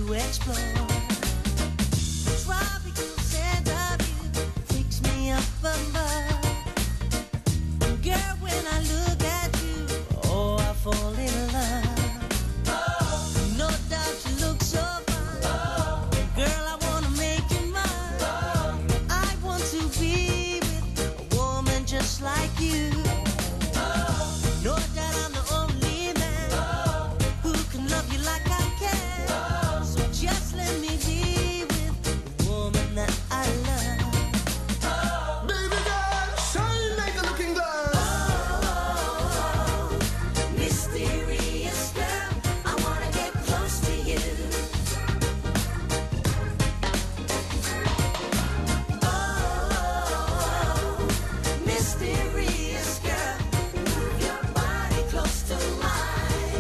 to explore. Tropical scent of you takes me up above. Girl, when I look at you, oh, I fall in love. Oh, no doubt you look so fine. Oh, girl, I wanna make you mine. Oh, I want to be with a woman just like you. Oh, no doubt I'm the only man who can love you like I can. So just let me be with the woman that I love. Baby girl, shine like a looking glass. Mysterious girl, I wanna get close to you. Mysterious girl, move your body close to mine.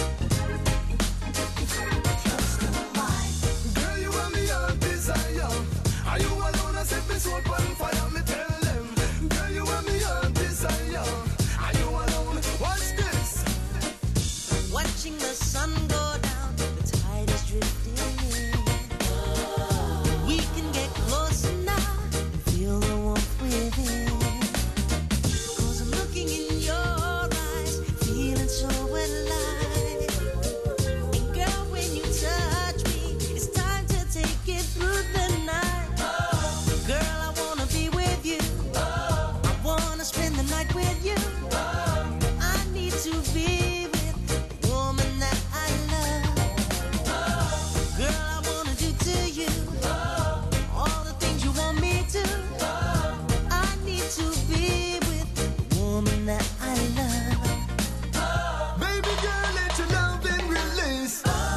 Close to mine. Girl, you and me on desire. Are you alone? I set me soul on fire. Me tell them. Girl, you and me on desire. Are you alone? Watch this. Watching the sun go down, the tide is drifting in. We can get closer now and feel the warmth within. 'Cause I'm looking in your eyes, feeling so alive. And girl, when you touch me, it's time to take it through the night. Girl, I wanna be with you. I wanna spend the night with you. I need to be with the woman that I love. Girl, I wanna do to you all the things you want me to. I need to be with the woman that I love. Baby girl, let your love and release.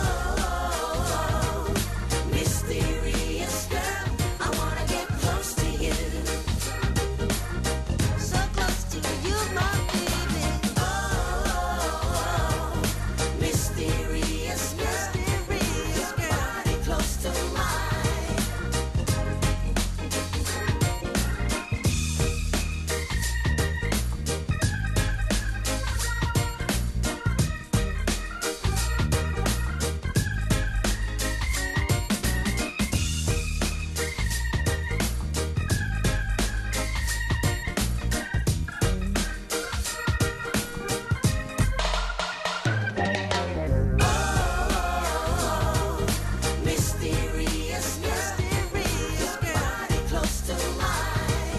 Mysterious girl, I wanna get close to you. So close to you, my baby. Mysterious girl, body close to mine. Mysterious girl, body close to mine.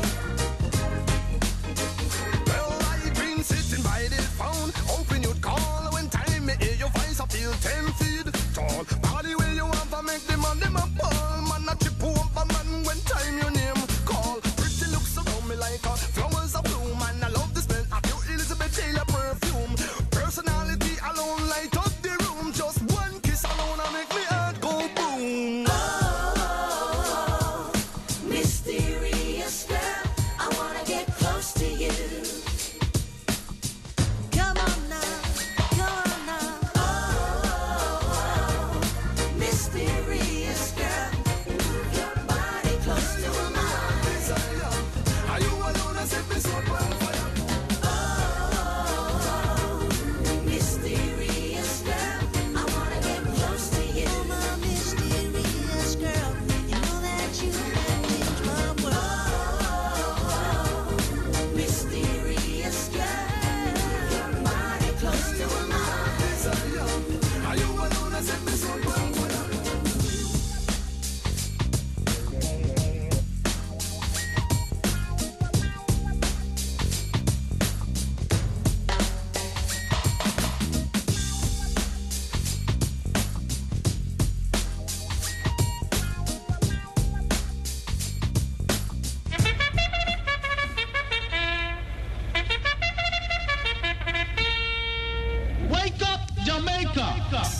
Well, I've been sitting by the phone, hoping you'd call. When time me hear your voice, I feel 10 feet tall. Body where you want to make the man them a ball. Man, a chip over man when time your name call. Pretty looks around me like a flowers of bloom. And I love the smell of your Elizabeth Taylor perfume. Personality alone light up the room. Just one kiss alone and make me heart go boom. Mysterious girl, I wanna get close to you. Come on now, come on now. Mysterious girl, move your body close to mine. Desire. Are you alone? I set me soul on fire. Mysterious girl, I wanna get close to you. My mysterious girl, you know that you change my world. Mysterious girl, your body close to mine. Desire. Are you alone? I set me soul on fire. Wake up, Jamaica!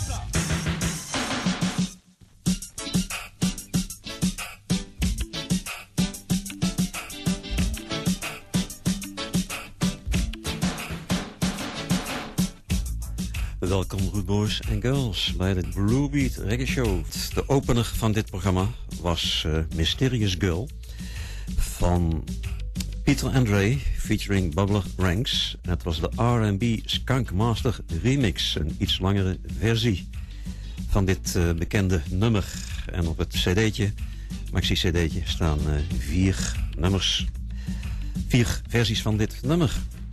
Welkom goed boys en girls bij de Blue Beat Reggae Show. De opener van dit programma was Mysterious Girl van Peter Andre featuring Bubbler Ranks. Het was de R&B Skunk Master remix, een iets langere versie. van dit bekende nummer. En op het cd'tje, maxi-cd'tje, staan 4 nummers. 4 versies van dit nummer.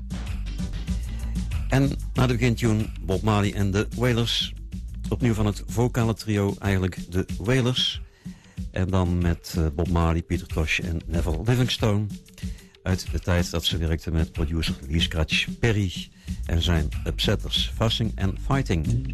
En na de begintune Bob Marley en de Wailers. Opnieuw van het vocale trio, eigenlijk de Wailers. En dan met Bob Marley, Peter Tosh en Neville Livingstone. Uit de tijd dat ze werkte met producer Lee Scratch Perry en zijn Upsetters, Fussing and Fighting.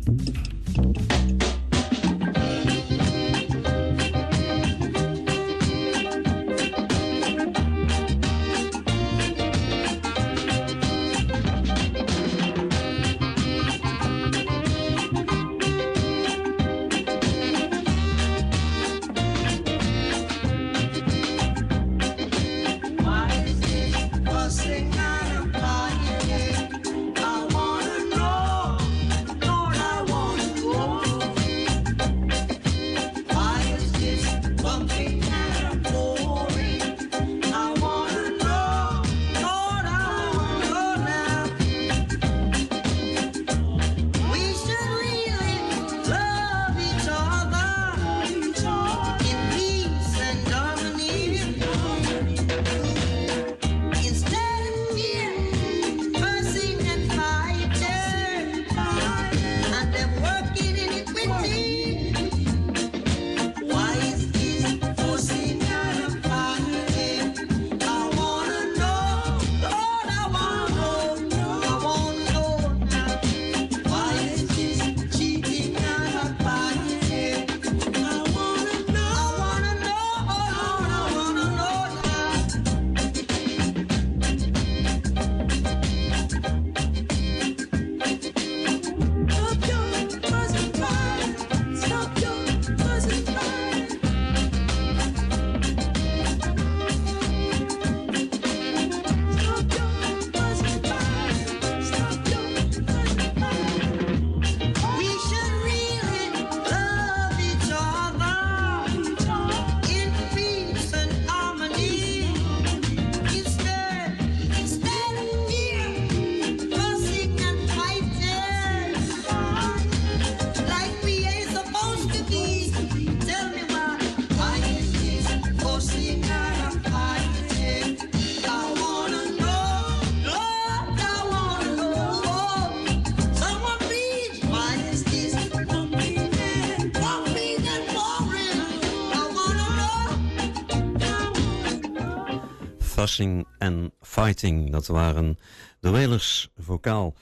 Fussing and Fighting, dat waren de Wailers vocaal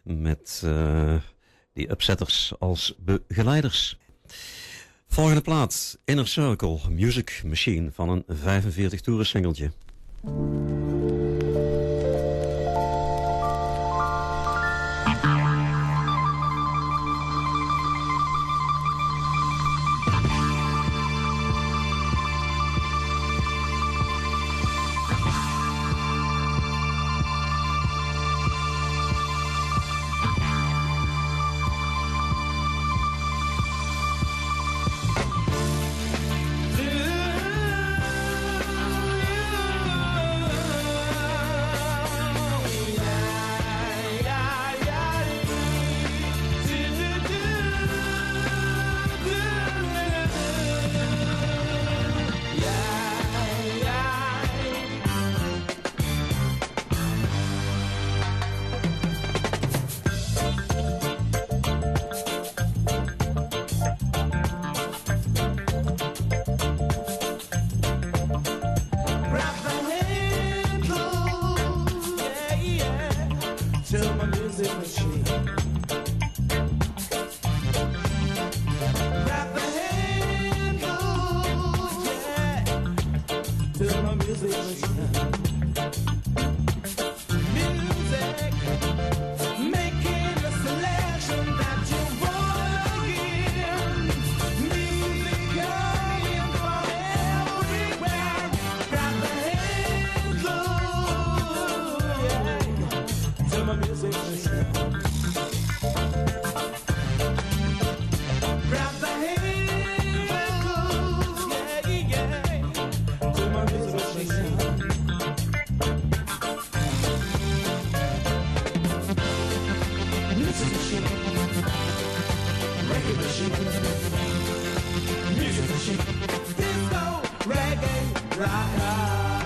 met die Upsetters als begeleiders. Volgende plaat, Inner Circle, Music Machine van een 45 toeren singeltje. disco, reggae, rock.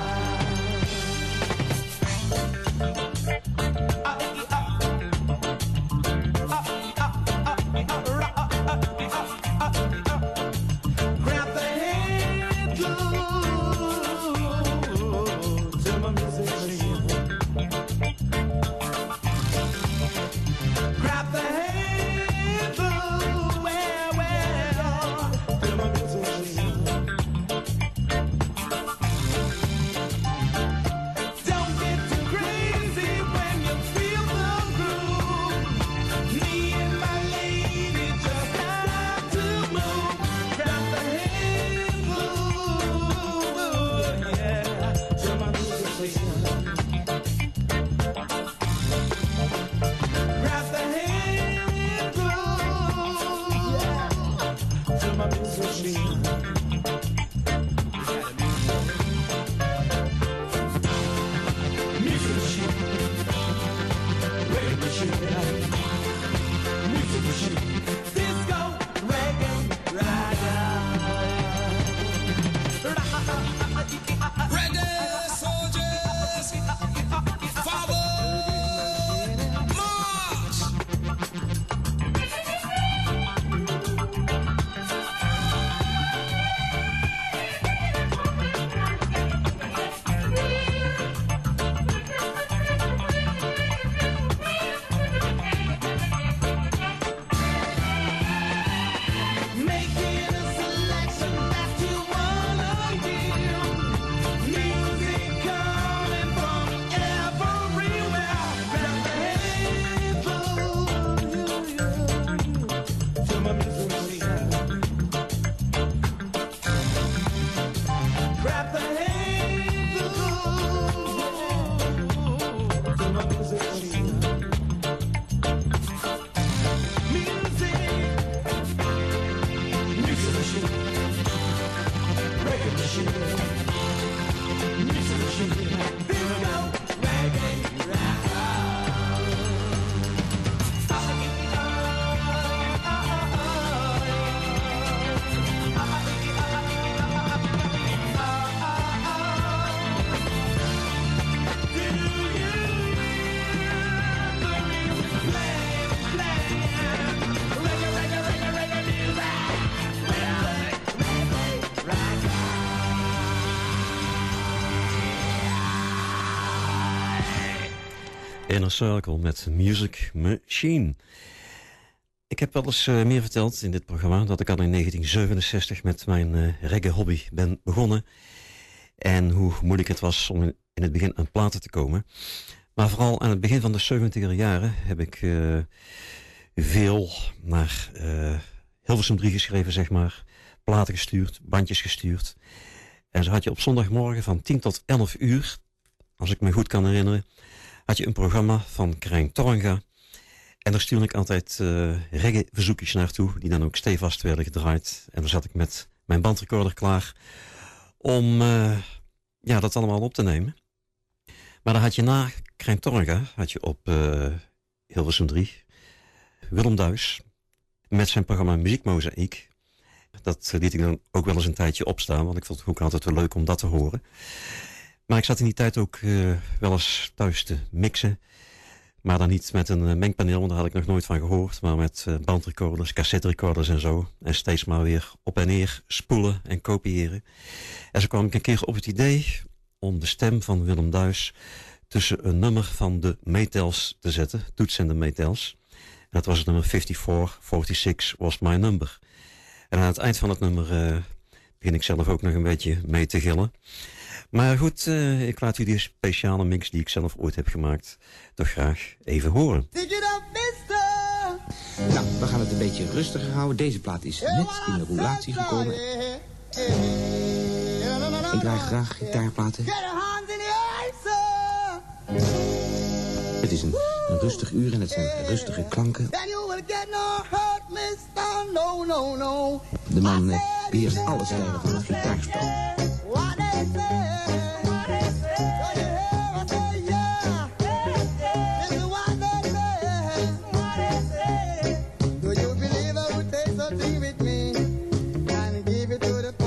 Inner Circle met Music Machine. Ik heb wel eens meer verteld in dit programma dat ik al in 1967 met mijn reggae-hobby ben begonnen. En hoe moeilijk het was om in het begin aan platen te komen. Maar vooral aan het begin van de 70er jaren heb ik veel naar Hilversum 3 geschreven, zeg maar. Platen gestuurd, bandjes gestuurd. En zo had je op zondagmorgen van 10 tot 11 uur, als ik me goed kan herinneren, had je een programma van Krijn Tornga. En daar stuurde ik altijd reggae-verzoekjes naartoe, die dan ook stevast werden gedraaid. En dan zat ik met mijn bandrecorder klaar om dat allemaal op te nemen. Maar dan had je na Krijn Tornga, had je op Hilversum 3, Willem Duis, met zijn programma Muziekmozaïek. Dat liet ik dan ook wel eens een tijdje opstaan, want ik vond het ook altijd wel leuk om dat te horen. Maar ik zat in die tijd ook wel eens thuis te mixen. Maar dan niet met een mengpaneel, want daar had ik nog nooit van gehoord. Maar met bandrecorders, cassette-recorders en zo. En steeds maar weer op en neer spoelen en kopiëren. En zo kwam ik een keer op het idee om de stem van Willem Duis tussen een nummer van de Maytals te zetten. Toots en de Maytals. En dat was het nummer 5446 was my number. En aan het eind van het nummer begin ik zelf ook nog een beetje mee te gillen. Maar goed, ik laat u die speciale mix die ik zelf ooit heb gemaakt toch graag even horen. Nou, we gaan het een beetje rustiger houden. Deze plaat is net in de roulatie gekomen. Ik draai graag gitaarplaten. Het is een rustig uur en het zijn rustige klanken. De man beheerst alle stijlen van het gitaarspel. Do you believe I would take something with me and give it to the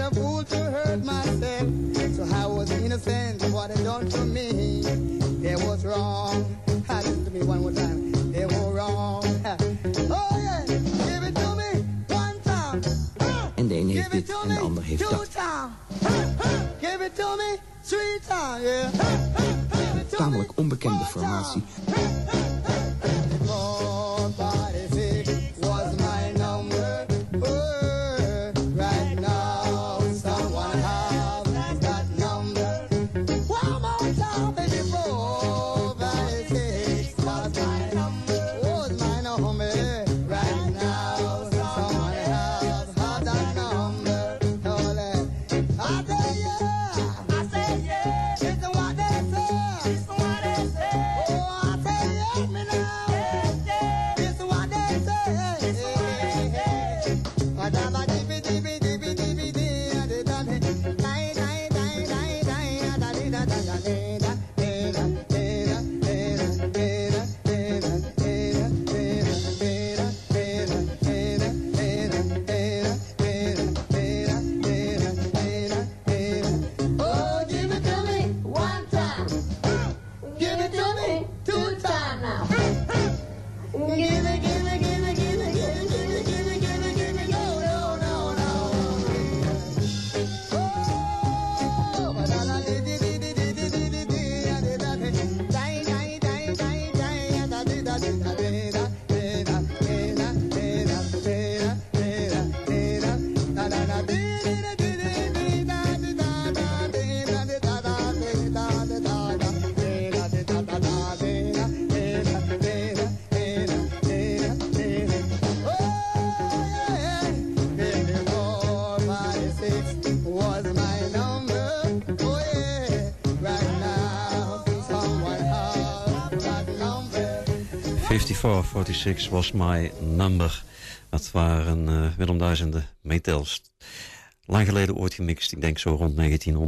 a fool to hurt myself. So I was innocent of what they done to me. They was wrong. Listen to me one more time. They were wrong. Oh yeah, give it to me one time. En de een heeft dit en de ander heeft dat. Give it to me three times, yeah. Tamelijk onbekende formatie. .46 was my number. Dat waren Willem Duizenden Metels. Lang geleden ooit gemixt, ik denk zo rond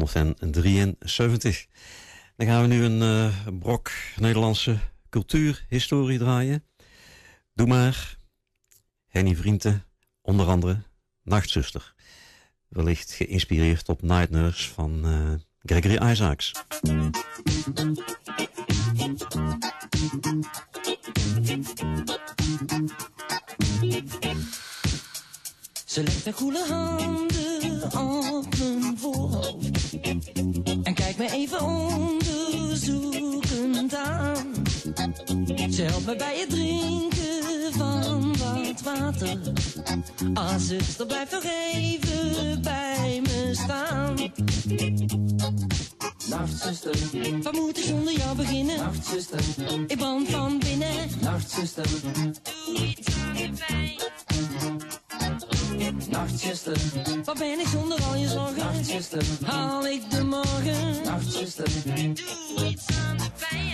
1973. Dan gaan we nu een brok Nederlandse cultuurhistorie draaien. Doe maar. Henny Vrienden, onder andere Nachtzuster. Wellicht geïnspireerd op Night Nurse van Gregory Isaacs. Ze legt haar koele handen op mijn voorhoofd en kijkt me even onderzoekend aan. Ze helpt me bij het drinken van wat water. Ah, zuster, blijf nog even bij me staan. Nachtzuster, wat moet ik zonder jou beginnen? Nachtzuster, ik brand van binnen. Nachtzuster, doe iets aan de pijn. Nachtzuster, wat ben ik zonder al je zorgen? Nachtzuster, haal ik de morgen? Nachtzuster, doe iets aan de pijn.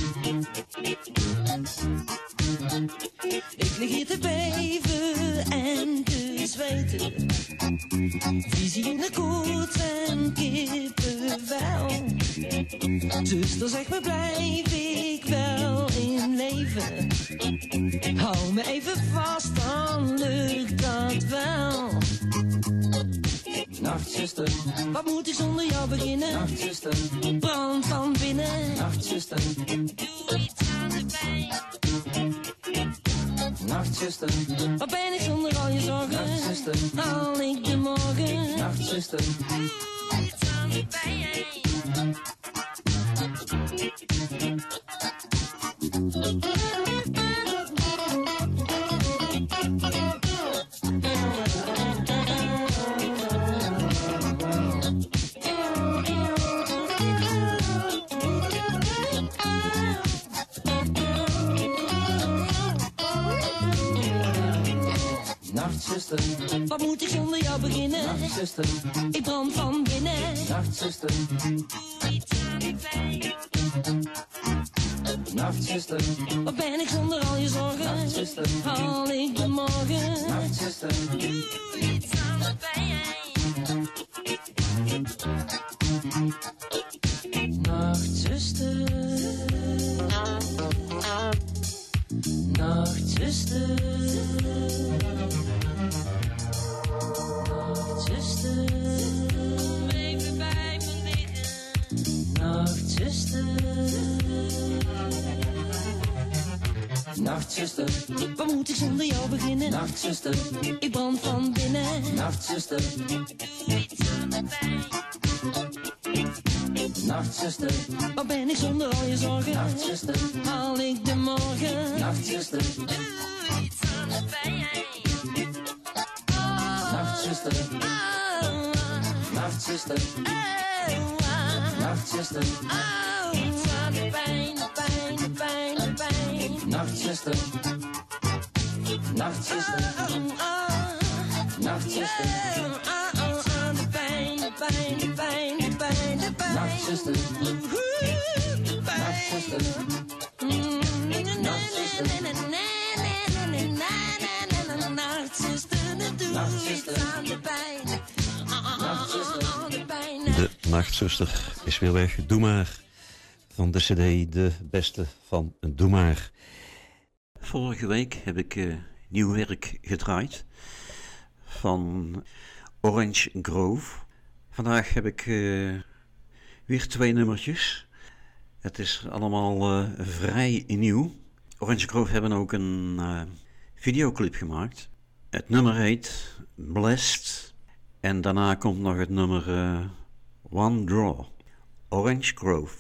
Ik lig hier te beven en te zweten. Visie in de koets en kippenvel. Zuster, zeg me, blijf ik wel in leven? Hou me even vast, dan lukt dat wel. Nachtzuster, wat moet ik zonder jou beginnen? Nachtzuster, brand van binnen. Nachtzuster, doe iets aan de pijn. Nachtzuster, wat ben ik zonder al je zorgen? Nachtzuster, haal ik de morgen? Nachtzuster, doe iets aan de pijn. Nachtzuster, wat moet ik zonder jou beginnen? Nachtzuster, ik brand van binnen. Nachtzuster, doe iets aan de pijn. Nachtzuster, wat ben ik zonder al je zorgen? Nachtzuster, haal ik de morgen? Nachtzuster, doe iets aan de pijn. Nachtzuster, Nachtzuster, Nachtzuster. Nachtzuster, Waar moet ik zonder jou beginnen? nachtzuster, Ik brand van binnen. nachtzuster, nachtzuster, Waar ben ik zonder al je zorgen? nachtzuster, Haal ik de morgen? nachtzuster, Doe iets aan de pijn. nachtzuster, nachtzuster, nachtzuster, Iets aan de pijn, de pijn, de pijn, de pijn. nachtzuster, nachtzuster, nachtzuster, Aan de pijn, de pijn, de pijn, de pijn, de pijn. nachtzuster, nachtzuster, De Nachtzuster is weer weg. Doe maar. Van de cd De Beste van Doe maar. Vorige week heb ik nieuw werk gedraaid van Orange Grove. Vandaag heb ik weer 2 nummertjes. Het is allemaal vrij nieuw. Orange Grove hebben ook een videoclip gemaakt. Het nummer heet Blessed. En daarna komt nog het nummer One Draw. Orange Grove.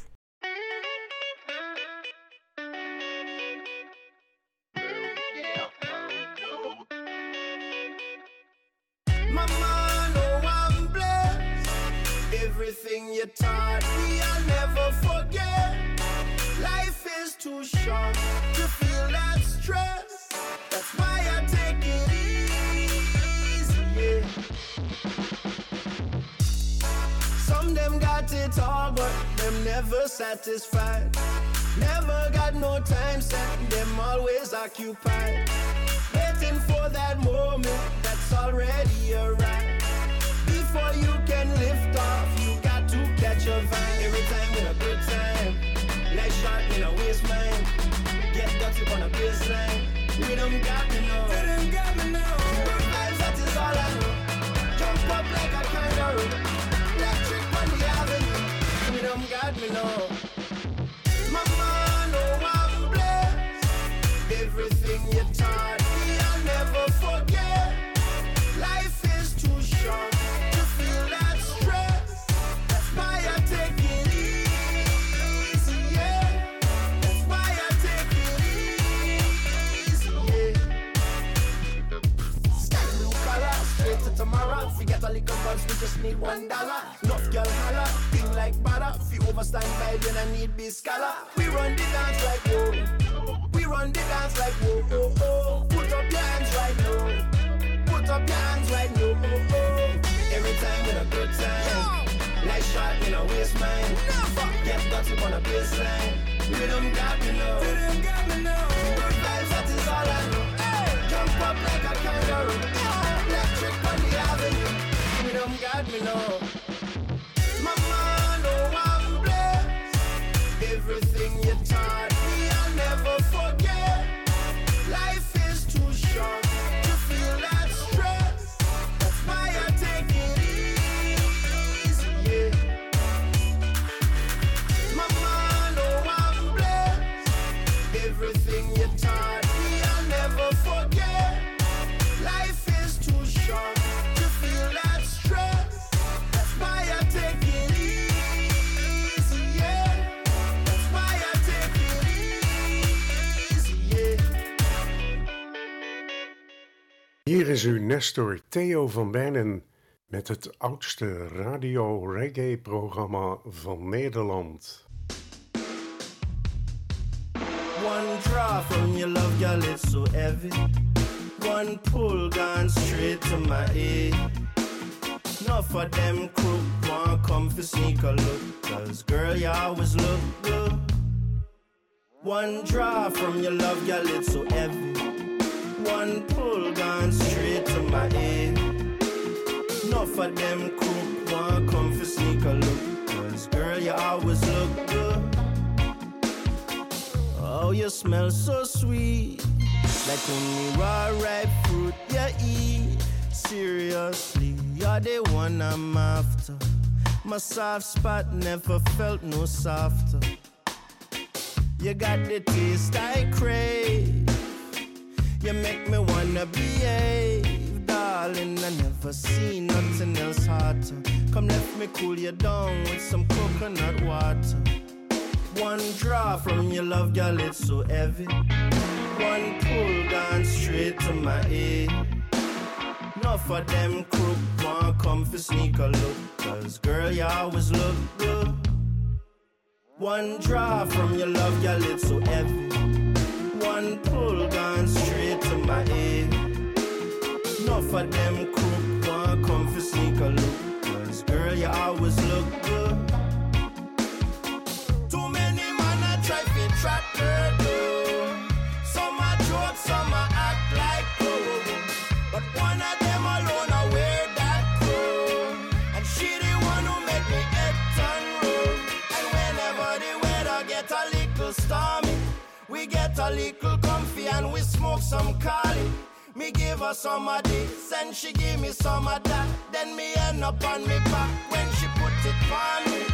Mama, no, I'm blessed. Everything you taught me, I'll never forget. Life is too short to feel that stress. That's why I take it easy, yeah. Some them got it all, but them never satisfied. Never got no time set, them always occupied. Waiting for that moment that's already arrived. Before you can lift off, you got to catch a vibe. Every time with a good time, like shot in a waist mine. Get dirty on a baseline. Rhythm got me now. Rhythm got me now. Good vibes, that is all I know. Jump up like a kangaroo. Electric on the avenue. Rhythm got me now. Mama, no, I'm blessed. Everything you taught me, I'll never forget. Life is too short to feel that stress. That's why I take it easy, yeah. That's why I take it easy, yeah. Sky blue color, straight to tomorrow. Forget a little buns, we just need $1. Enough girl holla, thing like butter. If you overstand by then I need be scholar. We run the dance like whoa. We run the dance like whoa, oh, oh. Put up your hands right now. Put up your hands right now, oh, oh. Every time with a good time. Like shot in a waist mine. Get dirty on a baseline. Rhythm got me now. Rhythm got me now. Good vibes, that is all I know. Jump up like a kangaroo. Electric on the avenue. Rhythm got me now. Mama, no, I'm blessed. Everything you taught me, I'll never forget. Life is too short to feel that stress. That's why I take it easy, yeah. Mama, no, I'm blessed. Everything you taught me, I'll never forget. Life is too short to feel that stress. That's why I take it easy, yeah. That's why I take it easy, yeah. Hier is uw Nestor Theo van Bijnen met het oudste radio-reggae-programma van Nederland. One draw from your love, girl, it's so heavy. One pull gone straight to my head. Enough of them crook want come for sneak a look. Cause girl, you always look good. One draw from your love, girl, it's so heavy. One pull gone straight to my head. Enough of them crook want come for sneak a look. Cause girl, you always look good. Oh, you smell so sweet, like only raw ripe fruit you eat. Seriously, you're the one I'm after. My soft spot never felt no softer. You got the taste I crave. You make me wanna behave, darling. I never seen nothing else hotter. Come let me cool you down with some coconut water. One drop from your love, girl, it's so heavy. One pull gone straight to my head. Enough of them crook want come for sneak a look. Cause girl, you always look good. One drop from your love, girl, it's so heavy. One pull gone straight to my head. Enough of them crook want come for sneak a look. Cause girl, you always look good. Too many man a try to trap her though. Some a joke, some a act like pro. But one of them alone a wear that crow. And she the one who make me head turn road. And whenever the weather get a little stormy, we get a little comfy and we smoke some Cali. Me give her some of this and she give me some of that. Then me end up on me back when she put it on me.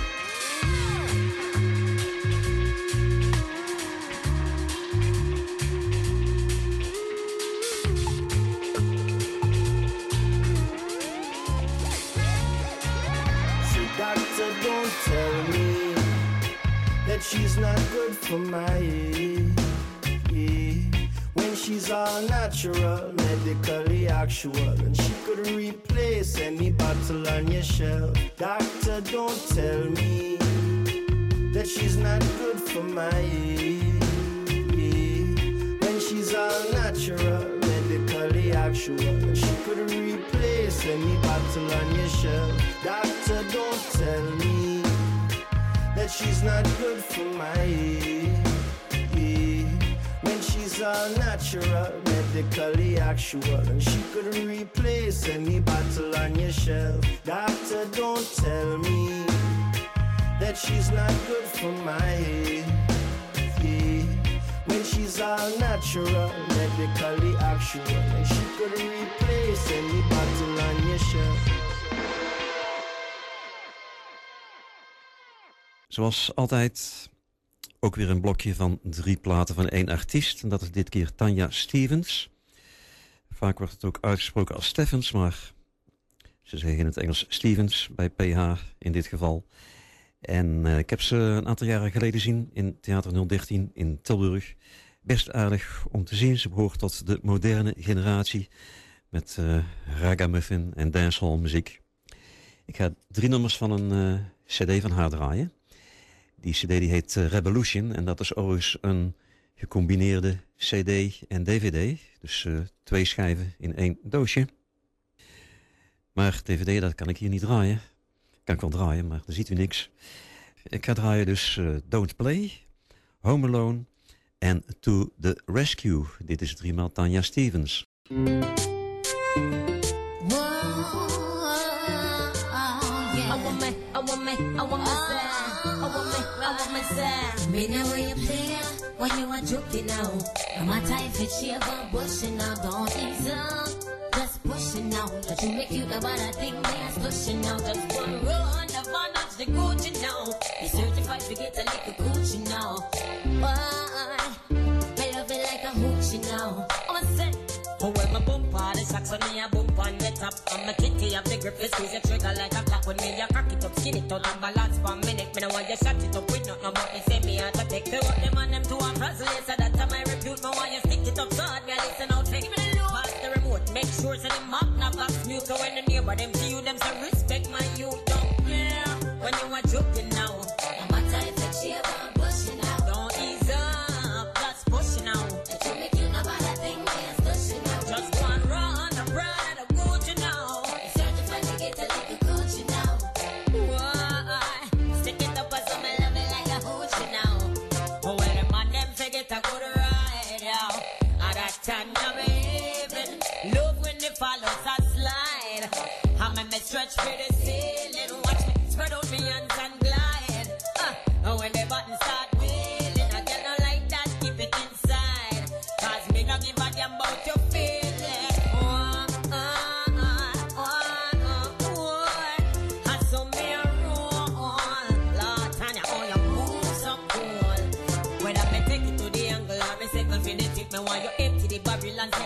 Doctor, don't tell me that she's not good for my head. When she's all natural, medically actual, and she could replace any bottle on your shelf. Doctor, don't tell me that she's not good for my head. When she's all natural, medically actual, and she could replace any bottle on your shelf. Doctor, don't tell me that she's not good for my head. When she's all natural, medically actual, and she could replace any bottle on your shelf. Doctor, don't tell me that she's not good for my head. When she's all natural, medically actual, and she could replace any bottle on your shelf. Zoals altijd ook weer een blokje van 3 platen van 1 artiest. En dat is dit keer Tanya Stephens. Vaak wordt het ook uitgesproken als Steffens, maar ze zeggen in het Engels Stephens, bij PH in dit geval. En ik heb ze een aantal jaren geleden gezien in Theater 013 in Tilburg. Best aardig om te zien. Ze behoort tot de moderne generatie met ragamuffin en dancehall muziek. Ik ga 3 nummers van een cd van haar draaien. Die cd die heet Revolution en dat is overigens een gecombineerde cd en dvd. Dus 2 schijven in 1 doosje. Maar dvd dat kan ik hier niet draaien. Kan ik wel draaien, maar dan ziet u niks. Ik ga draaien dus Don't Play, Home Alone en To The Rescue. Dit is 3x Tanya Stephens. Me know where you play when you are joking now. I'm a type of shaver, pushing out, don't ease up. Just pushing out, that you make you about a thing that's pushing out. Just one run, the one that's the Gucci now. You certified to get a little Gucci now. Why? I love it like a hoochie now. I'm a set. Oh, well, my bumper, the socks on me, a bump on the top. I'm a kitty, I'm the grip, you squeeze your trigger like a clock. When me, you cock it up, skin it out, and balance for a minute. Me know why you shut it up with nothing but me say me out to take. They want them and them to a frazzle, so that time I repute. Me why you stick it up so hard, me listen out, take me the loop. Pass the remote, make sure so them map, not box mute. So when the neighbor, them see you, them say respect my youth, don't care. When you are joking now, I'm a type of shaver, pushing out. Don't ease up, just pushing out. That you make you know about a thing that's pushing out. Just one run, a brand of Gucci now. You certified to get a little Gucci now. Why? Stick it up as some love it like a hoochie now. Oh, well, the man them say get a good ride now. At that time you're behaving. Love when the follows a slide. I'm a me stretch for the ceiling. Watch me spread out me hands and glide. And when the button start wheeling, I get no like that, keep it inside. Cause me no give a damn about your feeling. I saw me a roll. Lord, Tanya, oh, you move so cool. Whether me take it to the angle or me second for the tip, me want you empty the Babylon.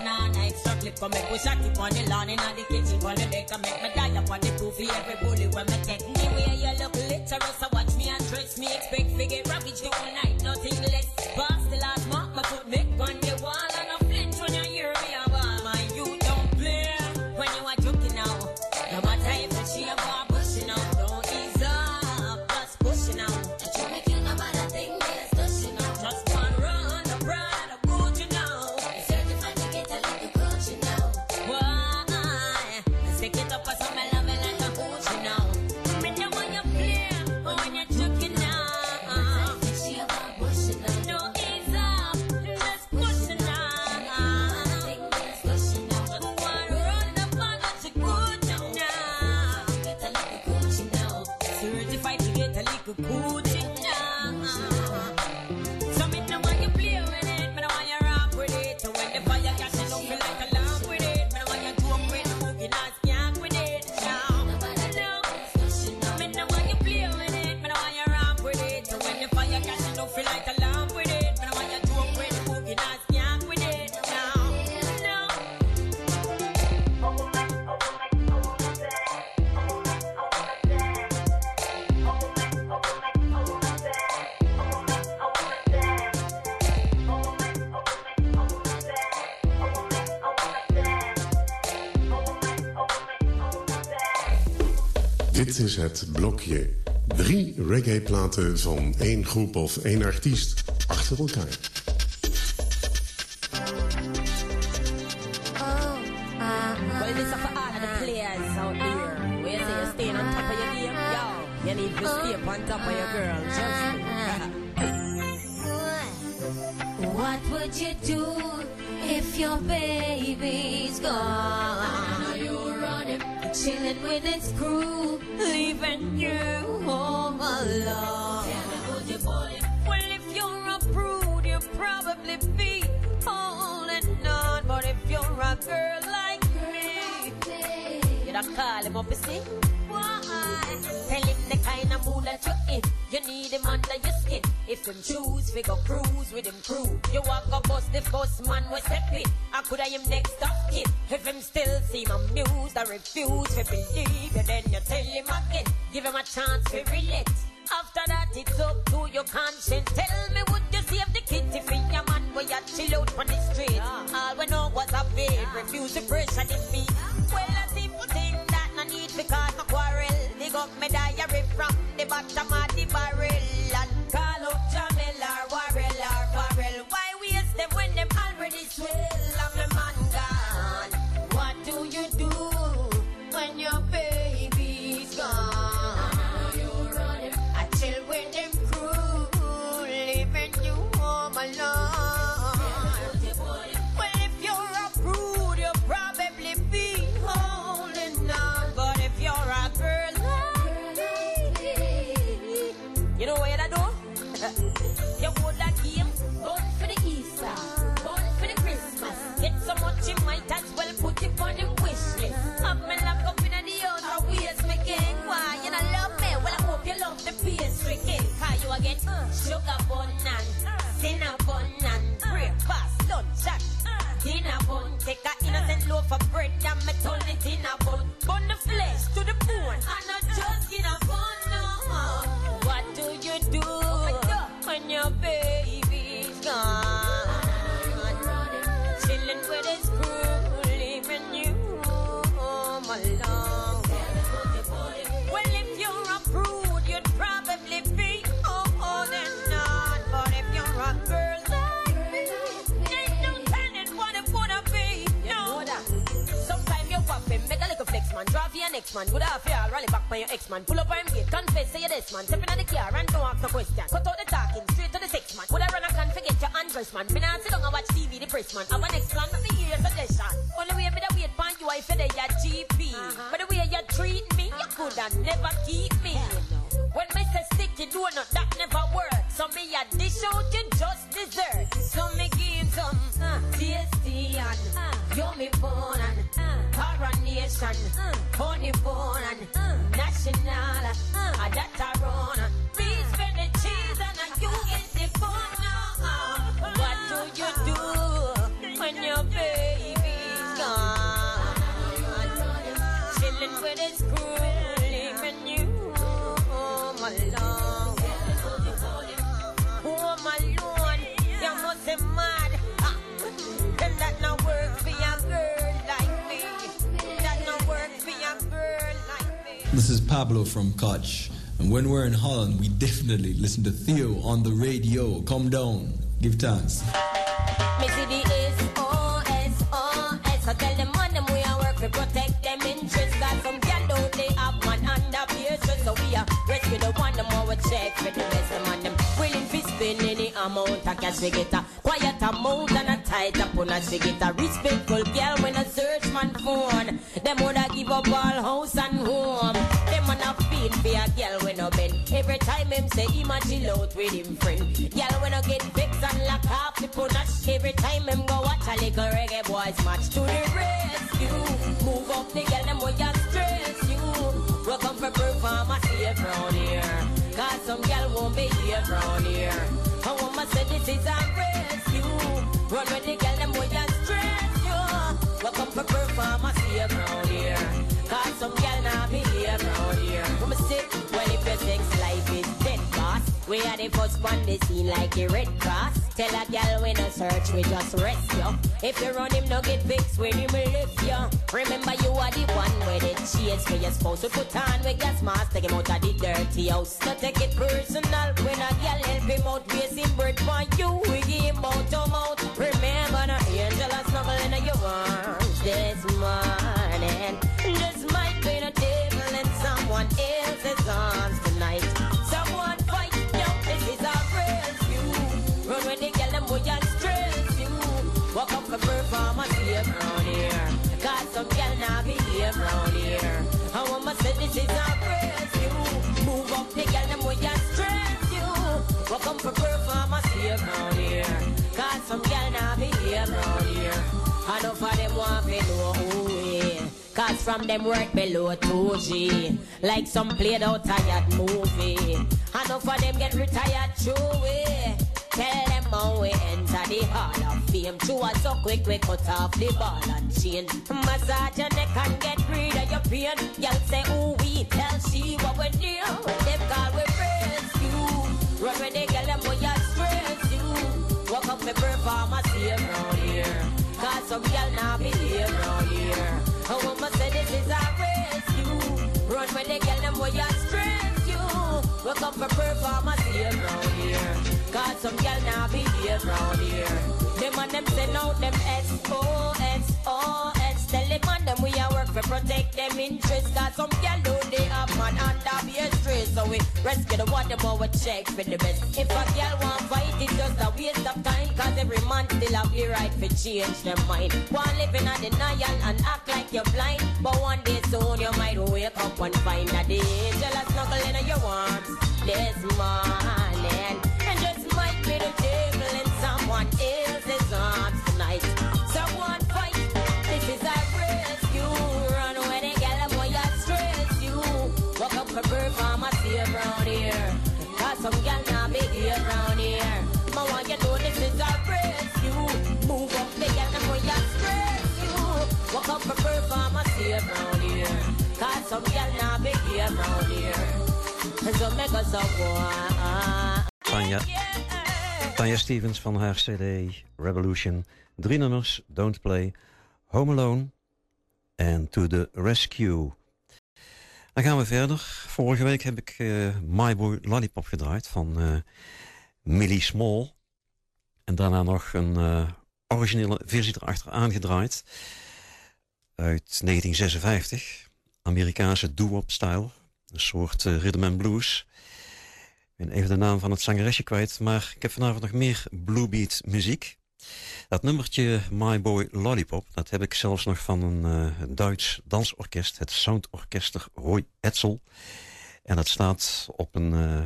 Come and push at it on the lawn in the kitchen. On the deck, I make me die up on the proof for every bullet when me take. Anyway, you look literous, so watch me and dress me. Expect to get ravaged the whole night, nothing less. Pass the last mark, my foot make on the wall. And I flinch when you hear me a ball. My you don't play when you are joking now. No matter if it's she or pushing out, don't ease up, just pushing out. And you make you no matter thing, there's pushing out. Just one run, a bride, a good you know. It's certified to get a little good you know. Why? Stick it up for some love and like a good you know. Me know when you play, or when you're joking now. She about pushing out. No ease up, just pushing out. Think there's pushing out. Just one run, a bride, that's a good you know. Get a little good you know. Certified to get a little good you know. So me know why you play with it, me know why you rock with it. So when the fire catching up, feel like a lamp with it. Me know why you jump with it, moving and skank with it. Now, me know why you play with it, me know why you rock with it. So when the fire catching up, feel like a lamp with it. Me know why you jump with it, moving and skank with it. Now, Dit is het blokje. 3 reggae-platen van 1 groep of 1 artiest achter elkaar. well, this is for all of the players out there. Where you say you're staying on top of your game, yo, you need to stay up on top of your girl. Just What would you do if your baby's gone? I know you're running, chilling with its crew, leaving you home alone. well, if you're a prude, you'll probably be holding on. But if you're a girl like me, you don't call him up, you see? Why? Tell him the kind of mood that you're in. You need him under your skin. If him choose, we go cruise with him crew. You walk a bus, the first man was happy. I could have him next of kin. If him still seem amused or refuse to believe you, then you tell him again. Give him a chance to relate. After that, it's up to your conscience. Tell me, would you save the kitty for your man where you chill out on the street? All we know was a babe, refuse to pressure the feet. Well, a simple thing that no need because no quarrel. Dig up me diary from the bottom of the barrel and call up Jamel or Warrell or Farrell. Why waste them when them already swell? I'm a man gone. What do you do when your baby's gone? I chill with them crew, leaving you home alone. Well, if you're a prude, you'll probably be holding on. But if you're a girl like me, you know what you do? You hold that game, born for the Easter, born for the Christmas. Get so much you might as well put it on the wish list. Have me lock up in the other ways, me king. Why you not love me? Well, I hope you love the pastry king. Call you again, sugar bun and cinnamon and breakfast, lunch and dinner bun. Take a innocent loaf of bread and me turn it in a bun. Bun the flesh to the bone and not just in a bun, no. What do you do when your baby's gone? Chilling with his crew, leaving you home alone. Well, if you're a prude, you'd probably be holding on. But if you're a girl like me, ain't no telling what it would have been. No. Sometimes you're waffing, make a little flex, man. Draw for your next man. Good half year, rally back by your ex-man. Pull up on him gate, confess, say you're this man. Step in the car and don't ask no question. Cut out the talking, straight to the sex man. Would I run a can forget your undress, man? Me not sit down and watch TV, the press man. Have a next plan, let me hear your suggestion. Only way me the wait pan you, I feel that you're GP. But the way you treat me, you could have never keep me. When me say sticky donut, that never works. So me a dish out you just dessert. So me give some tasty and yummy bun and coronation, honey bun and national, that a run. Please spend the cheese and you get the fun. What do you do when your baby's gone? life with its cruel, leaving you home alone. Home alone, you must be mad. And that no work for a girl like me. That no work for a girl like me. This is Pablo from Koch. And when we're in Holland, we definitely listen to Theo on the radio. Come down, give thanks. Me see the SOS. I tell them on them we are work to protect them interests. Got some gal out they have man under pressure. So we are rescue the one them we check for the rest of them. Willing to spend any amount of cash we get a quiet amount and a tight up on us we get a respectful girl when I search man phone. Them woulda give up all house and home. Them wanna feel for a girl when I bend. Every time him say he ma chill out with him friend. Girl when I get vexed and lock off the punish. Every time him go watch a little reggae boys match to the rescue. Move up the girl them boy and stress you. Welcome for performance here round here. Cause some girl won't be here round here. I want to say this is a rescue. Run with the girl them boy and stress you. Welcome for performance here round here. Cause some girl not be here round here. I'ma say, well if your sex life is dead boss, we are the first one they scene like a Red Cross. Tell a girl when I search we just rest you. If you run him no get fixed when him lift you. Remember you are the one where they chase for your spouse. We put on with gas mask, take him out of the dirty house. Don't take it personal when a girl help him out. Facing bird for you, we give him out to mouth. Remember the angel a snuggling in your arms this morning. Just might be the devil in someone else's arms tonight. Someone fight, yo, this is our rescue. Run with the girl them boy and stress you. Walk up for performance here round here. Got some girl now be here round here. I want to say this is our rescue. Move up the girl them boy and stress you. Walk up for performance here round here. Got some girl now be here round here. I know for them want me know who we. Cause from them work below 2G. Like some played out tired movie. I know for them get retired true way. Tell them how we enter the hall of fame. Chew us so quick we cut off the ball and chain. Massage your neck and get rid of your pain. Y'all say ooh we, tell she what we do. Them call we rescue. Run with the girl them boy and stress you. Walk up the performance here round here. Cause some girl now be here round here. A woman say this is a rescue. Run with the girl them boy and stress you. Welcome for performance here round here. Cause some girl now be here round here. Them and them send out them SOS. Tell them and them we are work for protect them interests. Cause some girl do they have man under be a stress. So we rescue the one them over check for the best. If a girl want fight it's just a waste of time. Cause every man still have the right to change their mind. One living in denial and act like you're blind. But one day soon you might wake up and find that the angel is snuggling in your arms this morning. And just might be the devil in someone else's arms tonight. Someone fight, this is our rescue. Run away the girl boy and stress you. Walk up for performance here round here. Cause some girl now be here round here. I want you to know this is our rescue. Move up the girl boy and stress you. Walk up for performance here round here. Cause some girl now be here round here. So make us a war. Tanya Stevens van haar CD Revolution. 3 nummers, Don't Play, Home Alone en To The Rescue. Dan gaan we verder. Vorige week heb ik My Boy Lollipop gedraaid van Millie Small. En daarna nog een originele versie erachteraan gedraaid. Uit 1956. Amerikaanse doo-wop-stijl. Een soort rhythm and blues. Ik ben even de naam van het zangeresje kwijt. Maar ik heb vanavond nog meer bluebeat muziek. Dat nummertje My Boy Lollipop. Dat heb ik zelfs nog van een Duits dansorkest. Het Soundorchester Roy Edsel. En dat staat op een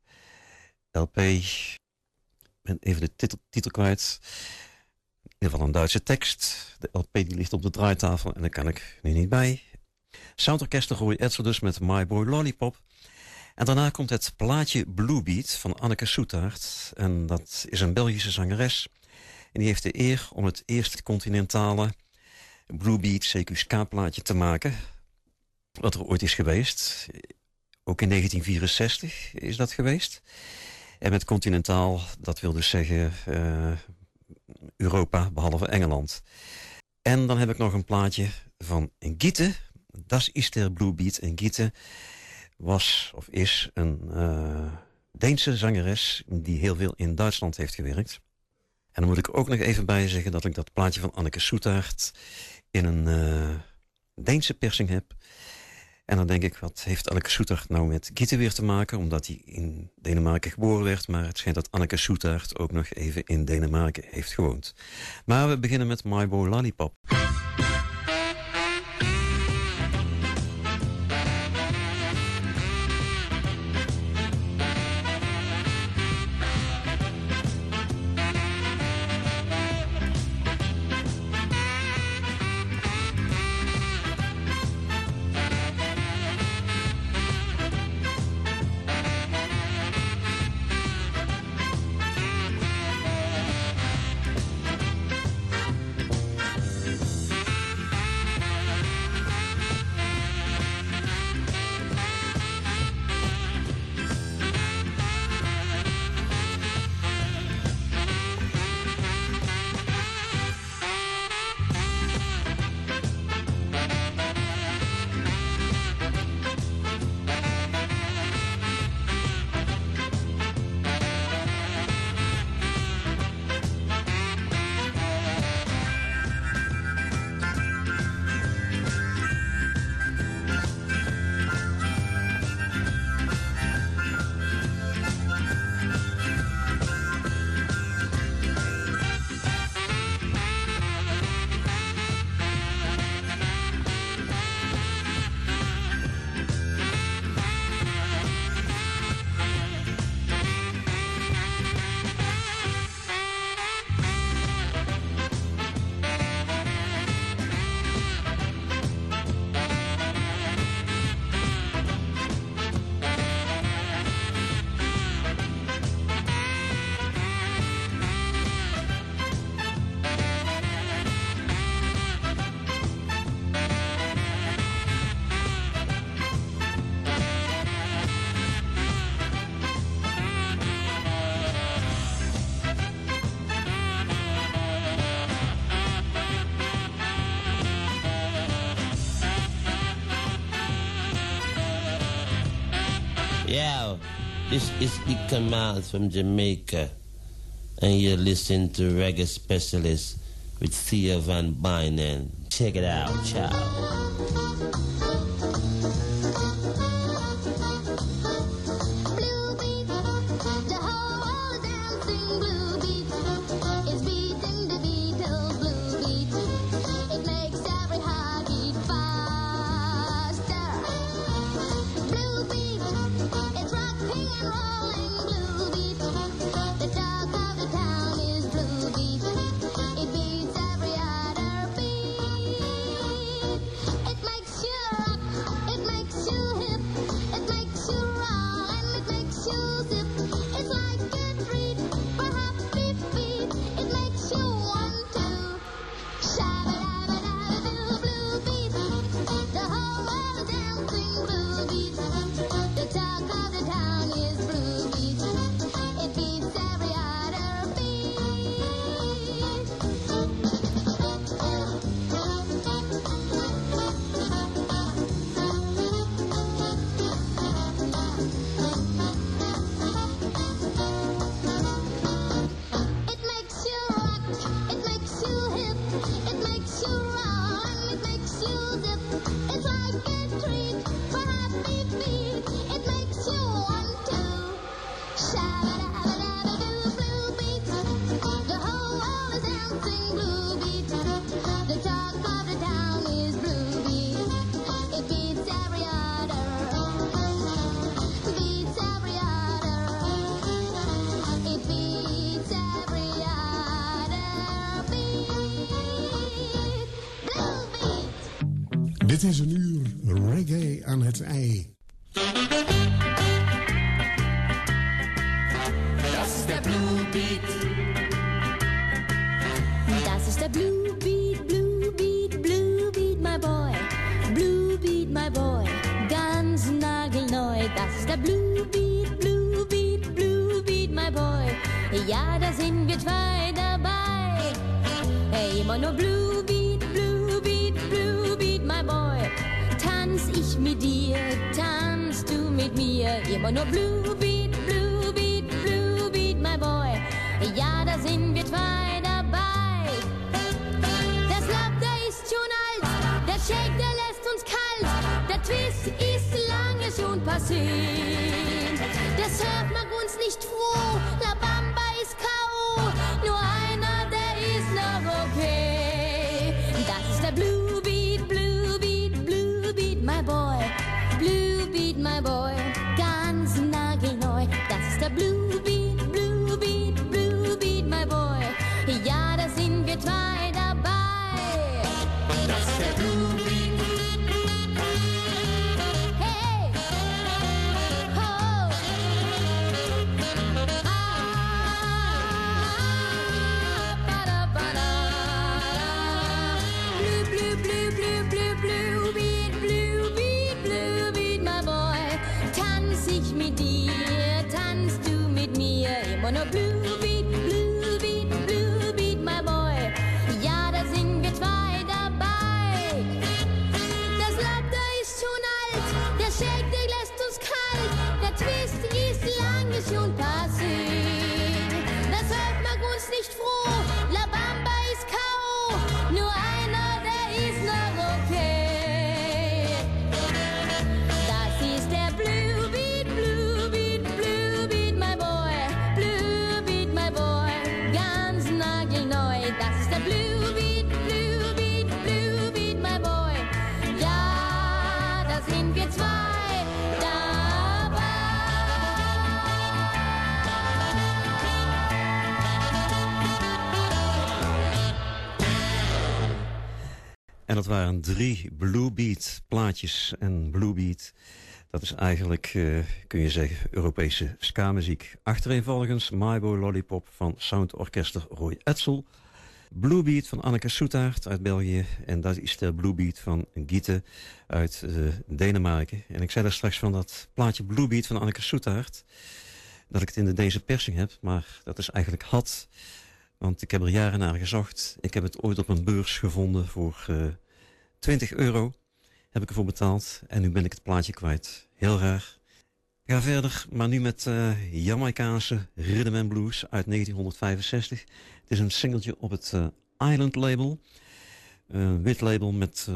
LP. Ik ben even de titel kwijt. In ieder geval een Duitse tekst. De LP die ligt op de draaitafel. En daar kan ik nu niet bij. Soundorchester Roy Edsel dus met My Boy Lollipop. En daarna komt het plaatje Bluebeat van Anneke Soetaert. En dat is een Belgische zangeres. En die heeft de eer om het eerste continentale Bluebeat CQSK plaatje te maken. wat er ooit is geweest. Ook in 1964 is dat geweest. En met continentaal, dat wil dus zeggen Europa, behalve Engeland. En dan heb ik nog een plaatje van Gitte. Das ist der Blue Beat. En Gitte was of is een Deense zangeres die heel veel in Duitsland heeft gewerkt. En dan moet ik ook nog even bij zeggen dat ik dat plaatje van Anneke Soetaert in een Deense persing heb. En dan denk ik, wat heeft Anneke Soetaert nou met Gitte weer te maken? Omdat hij in Denemarken geboren werd. Maar het schijnt dat Anneke Soetaert ook nog even in Denemarken heeft gewoond. Maar we beginnen met My Boy Lollipop. Yo, this is Ika Miles from Jamaica, and you're listening to Reggae Specialist with Thea Van Bynen. Check it out, ciao. Dit is een uur reggae aan het ei. Das ist der Blue Beat. Das ist der Blue Beat, Blue Beat, Blue Beat, my boy. Blue Beat, my boy. ist der Blue Beat, Blue Beat, Blue Beat, my boy. Ja, da sind wir zwei dabei. Hey, immer nur Blue Beat, Blue Beat, Blue Beat, my boy. Tanz ich mit dir, tanzt du mit mir. Immer nur Blue Beat, Blue Beat, Blue Beat, my boy. Ja, da sind wir zwei dabei. Das Lab, der ist schon alt, der Shake, der lässt uns kalt. Der Twist ist lange schon passiert. Der Surf macht uns nicht froh, La Bamba ist K.O. Nur einer, der ist noch okay. Das ist der Blue Beat, Blue Beat, Blue Beat, my boy. Blue Beat, my boy, ganz nagelneu. Das ist der Blue Beat, Blue Beat, Blue Beat, my boy. Ja, da sind wir zwei dabei. Das ist der Blue Beat. Hey, ho, bada, bada. Blue, blue, blue, blue, blue, blue beat, blue beat, blue beat, my boy. Tanz ich mit dir, tanzt du mit mir, immer nur Blue Beat, Blue Beat, Blue Beat, my boy. Ja, da sind wir zwei dabei. Das Latte ist schon alt, der Shake, der lässt uns kalt. Der Twist ist lange schon passiert. Das Surf macht uns nicht froh, La Bamba ist K.O. Nur einer, der ist noch okay. Das ist der Blue Beat, Blue Beat, Blue Beat, my boy. Blue Beat, my boy, ganz nagelneu. Das ist der Blue Beat, Blue Beat, Blue Beat, my boy. Ja, da sind wir zwei dabei. En dat waren 3 Blue Beat plaatjes. En Blue Beat, dat is eigenlijk, kun je zeggen, Europese ska-muziek. Achtereenvolgens My Boy Lollipop van soundorkester Roy Edsel. Blue Beat van Anneke Soetaert uit België. En dat is de Blue Beat van Gitte uit Denemarken. En ik zei daar straks van dat plaatje Blue Beat van Anneke Soetaert, dat ik het in de Deense persing heb. Maar dat is eigenlijk had. Want ik heb er jaren naar gezocht. Ik heb het ooit op een beurs gevonden voor €20. Heb ik ervoor betaald. En nu ben ik het plaatje kwijt. Heel raar. Ik ga verder, maar nu met Jamaicaanse Rhythm and Blues uit 1965. Het is een singeltje op het Island label. Een wit label met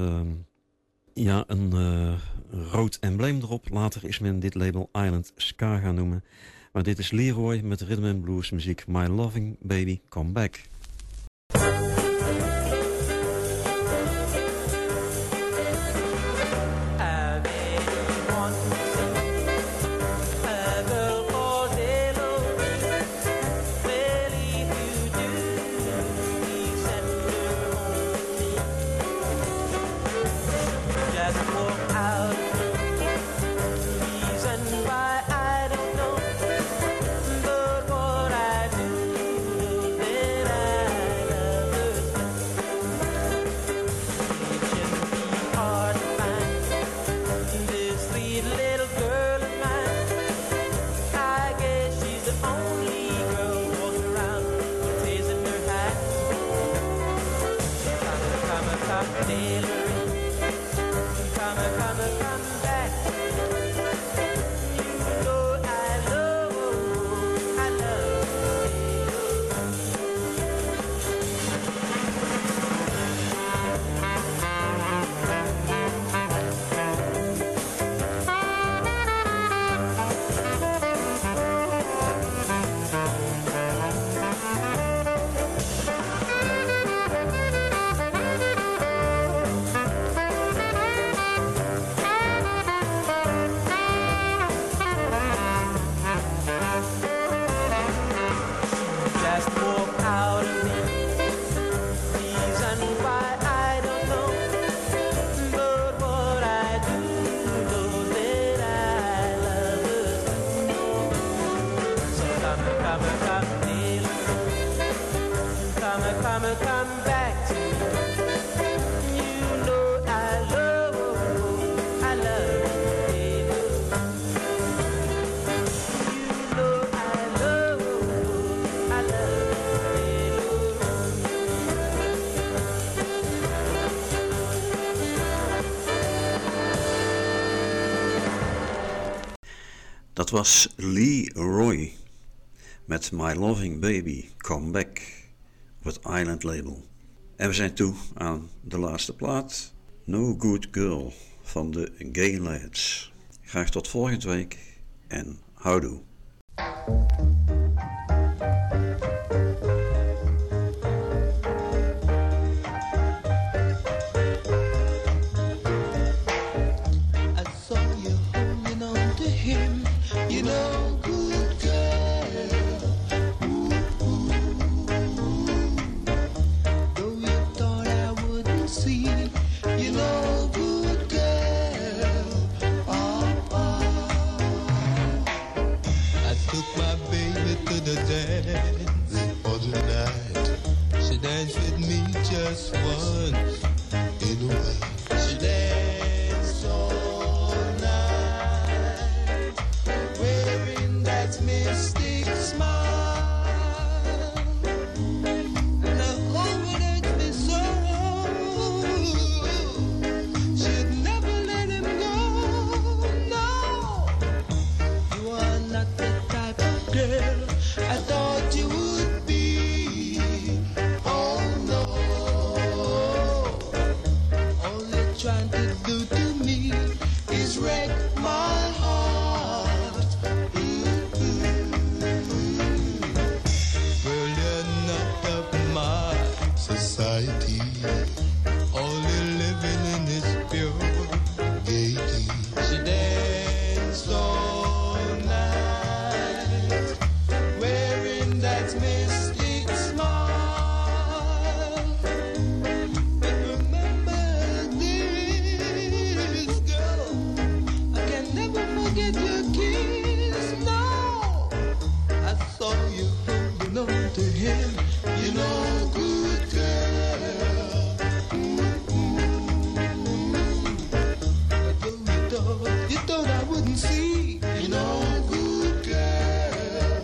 een rood embleem erop. Later is men dit label Island Ska gaan noemen. Maar dit is Leroy met Rhythm and Blues muziek. My Loving Baby, Come Back. Dat was Lee Roy met My Loving Baby Come Back op het Island label. En we zijn toe aan de laatste plaat, No Good Girl van de Gay Lads. Graag tot volgende week en houdoe. Just once in a while. She danced all night, wearing that mystic smile. Now overtakes me so, she'd never let him go. No, you are not the type of girl I thought you would be. Oh no. Trying to do to me is wreck my heart. Well, you're not of my society, only living in this pure gaiety. She danced all night, wearing that mystic smile. Forget your kiss, no. I saw you holding on to him, you know, good girl. You thought I wouldn't see, you know, good girl.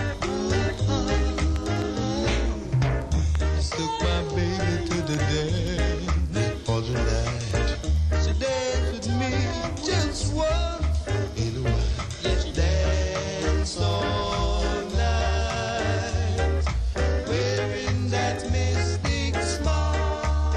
You took my baby to the dance for the night. She danced with me just once. Dance all night, wearing that mystic smile.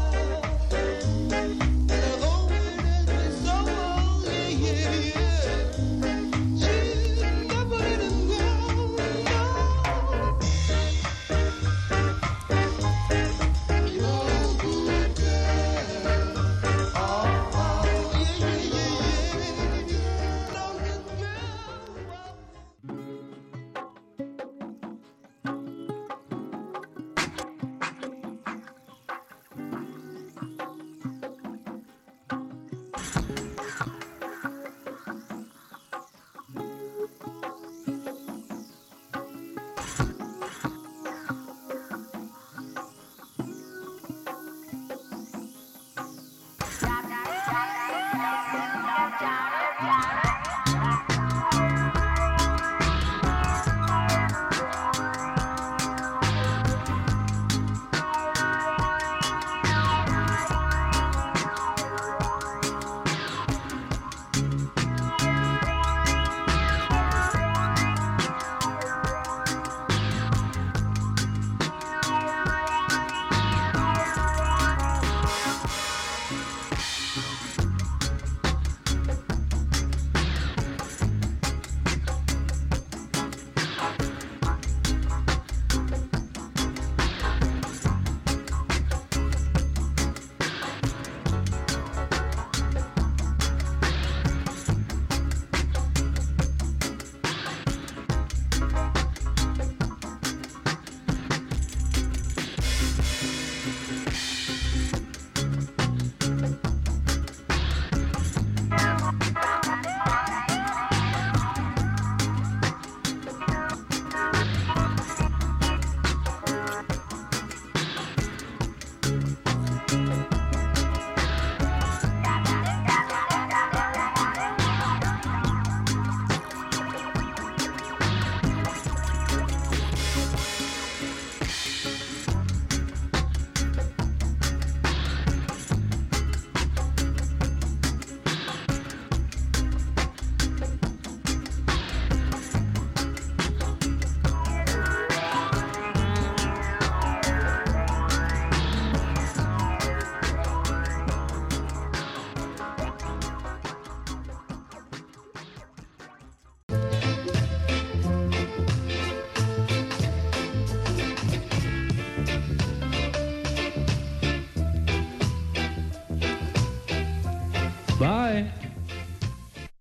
And oh, it is so long, yeah, yeah. She never let him go, no. You're a good girl. Oh, yeah, yeah, yeah, yeah. Yeah.